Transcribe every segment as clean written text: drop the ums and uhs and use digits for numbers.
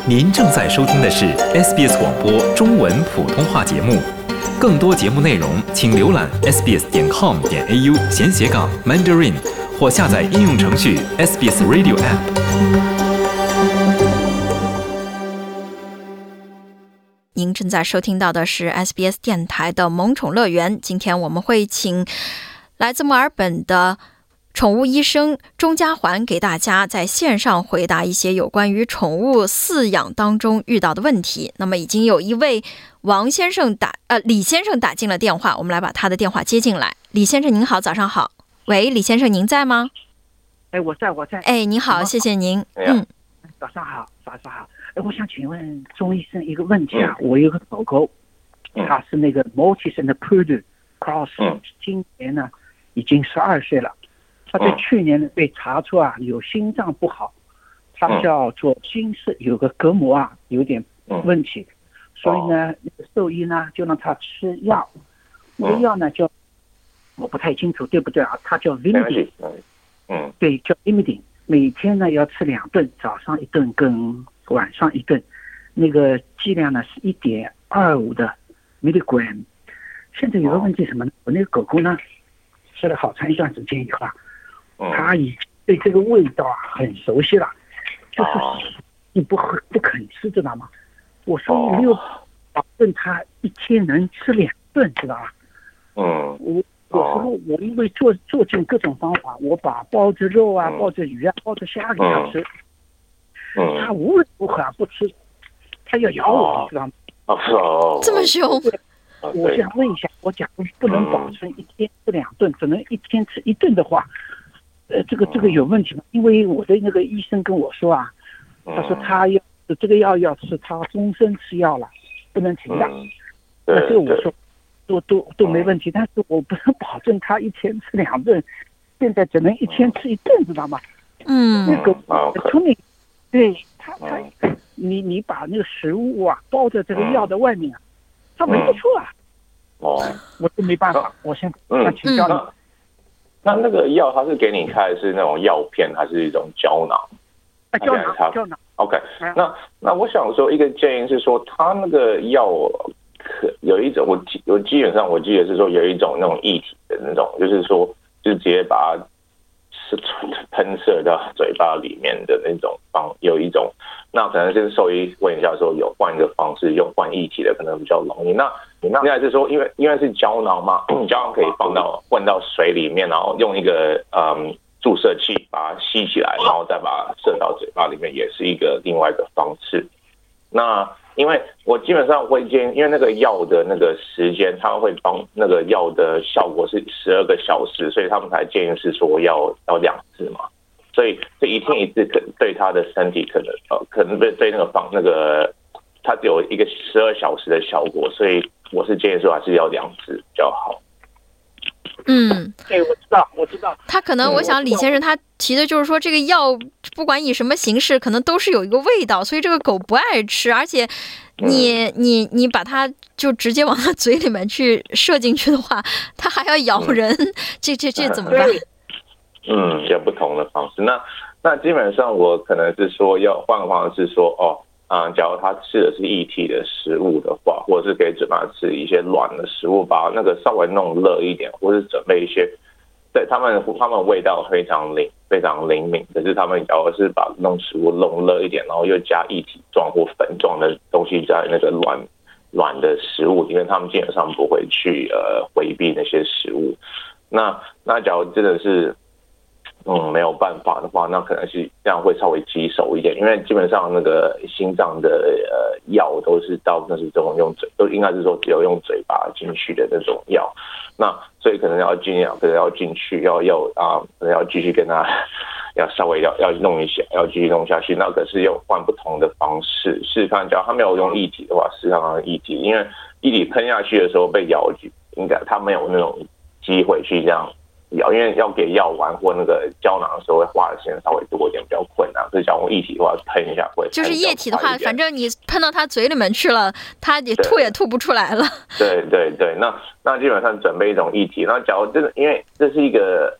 您正在收听的是 SBS 广播中文普通话节目。更多节目内容，请浏览 sbs.com.au/Mandarin 或下载应用程序 SBS Radio App。 您正在收听到的是 SBS 电台的萌宠乐园。今天我们会请来自墨尔本的宠物医生钟家环给大家在线上回答一些有关于宠物饲养当中遇到的问题。那么已经有一位李先生打进了电话，我们来把他的电话接进来。李先生您好，早上好。喂，李先生您在吗？ 我在。 您好，谢谢您。 早上好。我想请问钟医生一个问题啊，我有个狗狗，它是那个 Maltese 的 Poodle Cross，今年呢已经12岁了。他在去年呢被查出有心脏不好，他叫做心室有个隔膜有点问题，所以呢那个兽医呢就让他吃药，那个药呢叫我不太清楚对不对他叫 Vimedine，对，叫 Vimedine，每天呢要吃2顿，早上1顿跟晚上1顿，那个剂量呢是1.25的 milligram。现在有个问题什么呢？我那个狗狗呢吃了好长一段时间以后它已经对这个味道很熟悉了，就是你不肯吃，知道吗？我说没有保证它一天能吃2顿，知道吧？我说我因为做尽各种方法，我把包着肉包着鱼包着虾给它吃，它无论如何不吃，它要咬我，知道吗？ 这么凶。 我想问一下，我假如不能保证一天吃2顿，只能一天吃1顿的话，这个有问题吗？因为我的那个医生跟我说他说他要这个药要吃，他终身吃药了，不能停的。那这个我说都没问题，但是我不能保证他一天吃2顿，现在只能一天吃1顿，知道吗？那个聪明，对他你把那个食物包在这个药的外面他闻不出我都没办法，我现在请教你。 那个药它是给你开的是那种药片还是一种胶囊？ 胶囊。 OK， 那我想说一个建议是说，它那个药有一种我基本上我记得是说有一种那种液体的那种，就是说就直接把它喷射到嘴巴里面的那种有一种，那可能就是兽医问一下说有换一个方式，用换液体的可能比较容易。那还是说因为是胶囊嘛，胶囊可以混到水里面，然后用一个注射器把它吸起来，然后再把它射到嘴巴里面，也是一个另外一个方式。那因为我基本上会建议，因为那个药的那个时间，它会帮那个药的效果是12个小时，所以他们才建议是说要2次嘛。所以这一天一次可能对他的身体可能对那个它只有一个12小时的效果，所以我是建议说还是要2次比较好。 对，我知道。 他可能，我想李先生他提的就是说，这个药不管以什么形式，可能都是有一个味道，所以这个狗不爱吃，而且你把它就直接往它嘴里面去射进去的话，它还要咬人，这怎么办？ 有不同的方式。那基本上我可能是说要换个方式说假如他吃的是液体的食物的话，或者是给嘴巴吃一些软的食物，把那个稍微弄热一点，或是准备一些，对他们味道非常灵敏，可是他们假如是把弄食物弄热一点，然后又加液体状或粉状的东西在那个软的食物，因为他们基本上不会去回避那些食物。那假如真的是没有办法的话，那可能是这样会稍微棘手一点，因为基本上那个心脏的药都是大部分是这种都应该是说只有用嘴巴进去的那种药，那所以可能要尽量，可能要进去可能要继续跟他要稍微要弄一下，要继续弄下去，那可是要换不同的方式试试看。假如他没有用液体的话，试看看液体，因为液体喷下去的时候被咬，应该他没有那种机会去这样。因为要给药丸或那个胶囊的时候会花的时间稍微多一点，比较困难。所以假如液体的话，喷一下会。 就是液体的话，反正你喷到它嘴里面去了，它也吐不出来了。 对，那基本上准备一种液体。那假如真的，因为这是一个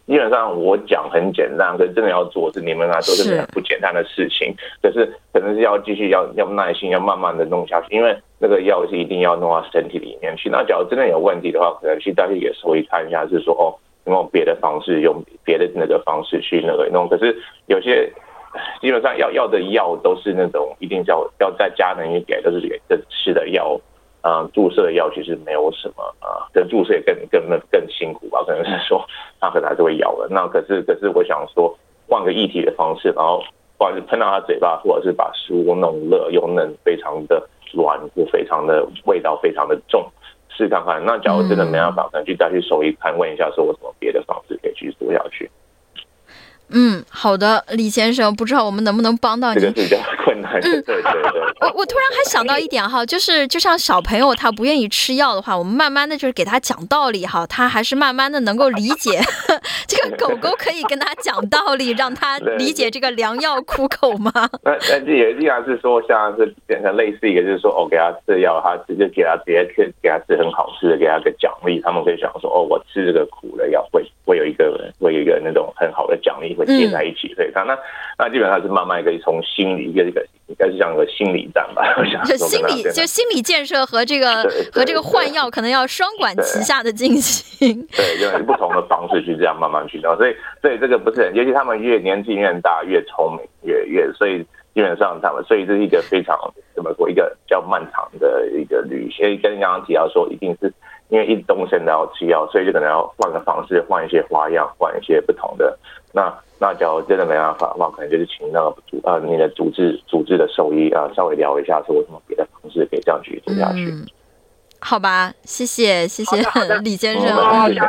基本上我讲很简单，可是真的要做是你们来说是很不简单的事情。可是可能是要继续要耐心，要慢慢的弄下去，因为那个药是一定要弄到身体里面去。那假如真的有问题的话，可能去大家也稍微看一下，是说有没有别的方式，用别的那个方式去那个弄。可是有些基本上要的药都是那种一定要在家人也给，都是给吃的药。注射的药其实没有什么跟注射也更辛苦吧，可能是说他可能还是会咬的。那可是我想说换个液体的方式，然后不管是喷到他嘴巴，或者是把食物弄热又嫩，非常的软或非常的味道非常的重，试看看。那假如真的没办法，可能再去兽医看问一下，说有什么别的方式可以去做下去。 好的，李先生，不知道我们能不能帮到你？ 这个是比较困难的。对。 我突然还想到一点哈，就像小朋友他不愿意吃药的话，我们慢慢的就是给他讲道理哈，他还是慢慢的能够理解。这个狗狗可以跟他讲道理，让他理解这个良药苦口吗？ 那也既然是说像是变成类似一个，就是说给他吃药，他直接给他吃很好吃的，给他个奖励，他们可以想说我吃这个苦的药会有一个那种很好的奖励会接在一起，所以那基本上是慢慢从心理应该是像个心理战吧。 心理建设和这个换药可能要双管齐下的进行。 对，用不同的方式去这样慢慢去弄，所以这个不是很，尤其他们越年纪越大越聪明越，所以基本上所以这是一个非常怎么说一个比较漫长的一个旅行。跟刚刚提到说，一定是因为一直终身的要吃药，所以就可能要换个方式，换一些花样，换一些不同的。那假如真的没办法的话，可能就是请那个你的主治的兽医稍微聊一下，说有什么别的方式可以这样继续做下去。 好吧，谢谢李先生。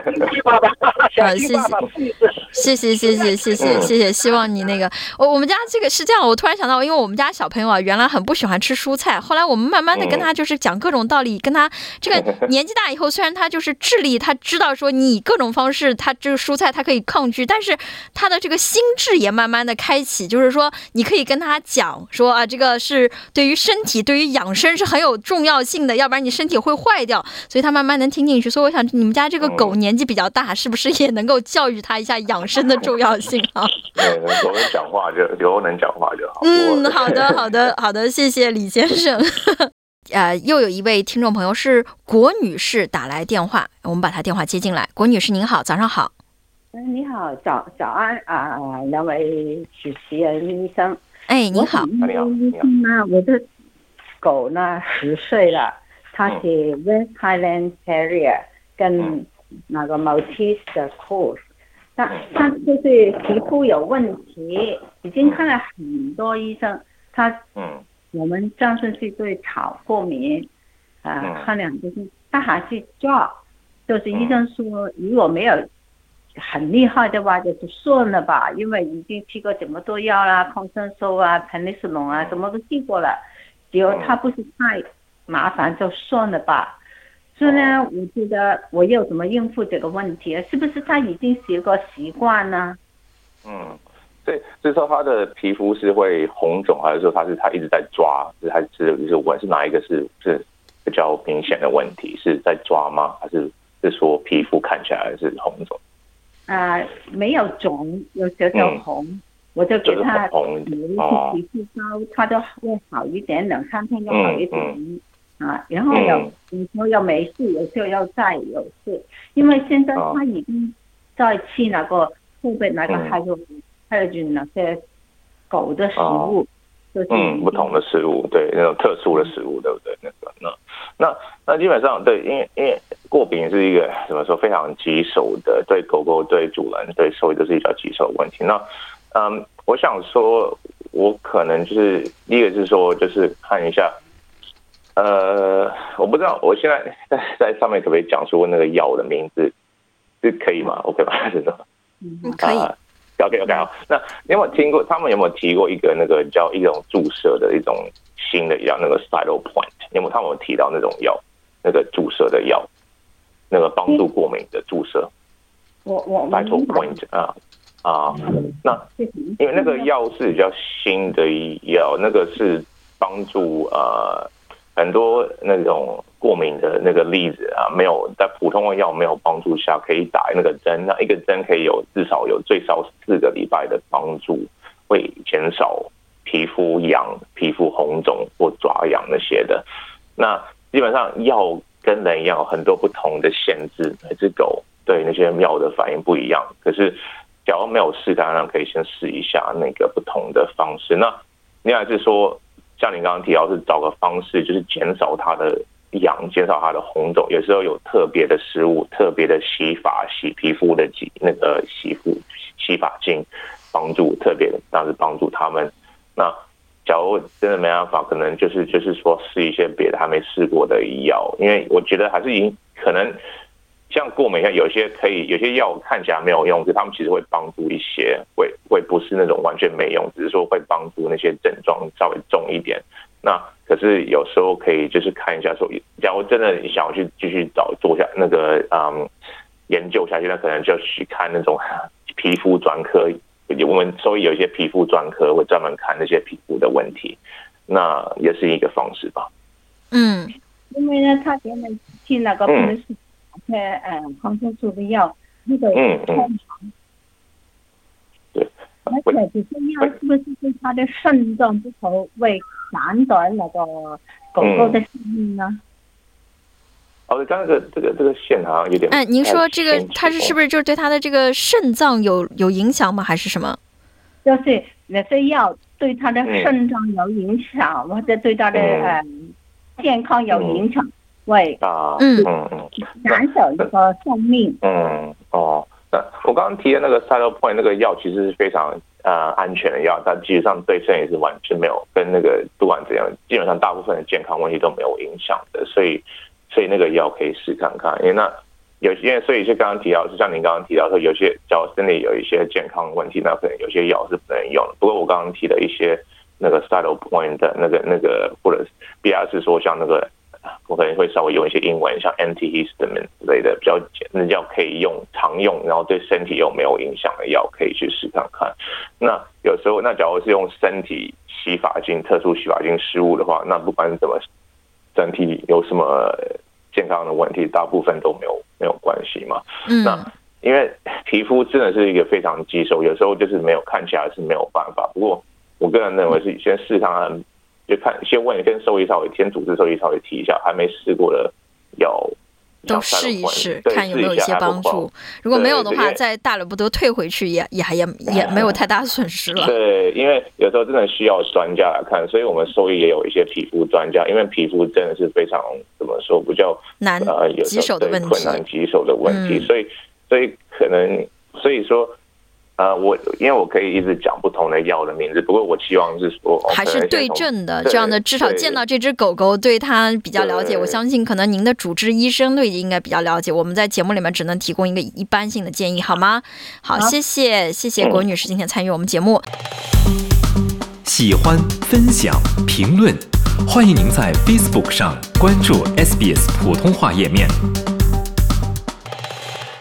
谢谢。希望你那个，我们家这个是这样，我突然想到，因为我们家小朋友原来很不喜欢吃蔬菜，后来我们慢慢的跟他就是讲各种道理，跟他这个年纪大以后，虽然他就是智力，他知道说你各种方式，他这个蔬菜他可以抗拒，但是他的这个心智也慢慢的开启，就是说你可以跟他讲说这个是对于身体，对于养生是很有重要性的，要不然你身体会坏掉，所以他慢慢能听进去。所以我想你们家这个狗年纪比较大，是不是也能够教育他一下养生的重要性啊？ 对，狗能讲话能讲话就好。 好的，谢谢李先生。又有一位听众朋友是郭女士打来电话，我们把她电话接进来。郭女士您好，早上好。 你好，早安两位主持人医生。 你好。 你好。 我的狗呢10岁了，它是 West Highland Terrier 跟那个 Maltese 的 Cross，它就是皮肤有问题，已经看了很多医生。我们上次是对草过敏，看两个星，他还是抓，就是医生说如果没有很厉害的话，就是算了吧，因为已经吃过这么多药啦，抗生素啊、penicillin啊，什么都吃过了，只要他不是太麻烦就算了吧。所以呢，我觉得我要怎么应付这个问题？是不是他已经是个习惯呢？ 对，就是说他的皮肤是会红肿，还是说他一直在抓，还是问是哪一个是比较明显的问题？是在抓吗？还是说皮肤看起来是红肿？ 没有肿，有小小红，我就给他涂皮肤膏，他就会好一点，2-3天就好一点。然后有时候又没事，有时候又再有事，因为现在他已经在吃那个后边那个还有就是那些狗的食物，就是不同的食物，对，那种特殊的食物，对不对？那基本上对，因为过敏是一个怎么说非常棘手的，对狗狗、对主人、对兽医都是一个棘手的问题。那我想说，我可能就是第一个是说，就是看一下，我不知道我现在在上面可不可以讲出那个药的名字，是可以吗 ？OK 吧？真的， 可以。 OK 好，那你有没有听过？他们有没有提过一个那个叫一种注射的一种新的药，那个 Cytopoint？ 他们有提到那种药，那个注射的药，那个帮助过敏的注射。 我 Cytopoint 那因为那个药是比较新的药，那个是帮助很多那种过敏的那个例子啊，没有在普通的药没有帮助下，可以打那个针，那一个针可以至少有最少4个礼拜的帮助，会减少皮肤痒、皮肤红肿或抓痒那些的。那基本上药跟人一样，很多不同的限制，每只狗对那些药的反应不一样。可是假如没有试，当然可以先试一下那个不同的方式。那另外是说，像你刚刚提到是找个方式，就是减少它的痒，减少它的红肿。有时候有特别的食物、特别的洗皮肤的那个洗发精，帮助特别的，那是帮助他们。那假如真的没办法，可能就是说试一些别的还没试过的药，因为我觉得还是可能像过敏，有些药看起来没有用，可是他们其实会帮助一些，会不是那种完全没用，只是说会帮助那些症状稍微重一点。那可是有时候可以就是看一下说，假如真的想要去继续做下那个研究下去，那可能就去看那种皮肤专科。我们所以有一些皮肤专科会专门看那些皮肤的问题，那也是一个方式吧。 因为呢，他给我们去那个不能是抗生素的药，那个太长。 对。 而且这些药是不是对他的肾脏不好，会斩断那个狗狗的生命呢？ 刚刚这个线好像有点。 您说这个它是不是就是对它的这个肾脏有影响吗？还是什么？ 就是那些药对它的肾脏有影响，或者对它的健康有影响，会减少一个生命。 那我刚刚提的那个 Cytopoint 那个药其实是非常安全的药，但基本上对肾也是完全没有跟那个不管怎样，基本上大部分的健康问题都没有影响的，所以那个药可以试看看。因为那所以刚刚提到，就像您刚刚提到说，有些假如身体有一些健康问题，那可能有些药是不能用的。不过我刚刚提的一些那个 Cytopoint 的那个或者比较是说像那个。我可能会稍微用一些英文，像 antihistamine 之类的比较那药可以常用，然后对身体又没有影响的药，可以去试看看。那有时候，那假如是用身体洗发精、特殊洗发精失误的话，那不管怎么身体有什么健康的问题，大部分都没有关系嘛。那因为皮肤真的是一个非常棘手，有时候就是看起来是没有办法。不过我个人认为是先试看看。就先问跟兽医稍微主治兽医稍微提一下，还没试过的药都试一试，看有没有一些帮助。如果没有的话，再大了不得退回去也没有太大损失了。 对，因为有时候真的需要专家来看，所以我们兽医也有一些皮肤专家，因为皮肤真的是非常怎么说比较难棘手的问题， 困难棘手的问题，所以可能所以说。因为我可以一直讲不同的药的名字，不过我希望是说还是对症的，这样的至少见到这只狗狗对它比较了解。我相信可能您的主治医生对应该比较了解，我们在节目里面只能提供一个一般性的建议，好吗？好，谢谢郭女士今天参与我们节目。 喜欢、分享、评论，欢迎您在 Facebook 上关注 SBS 普通话页面。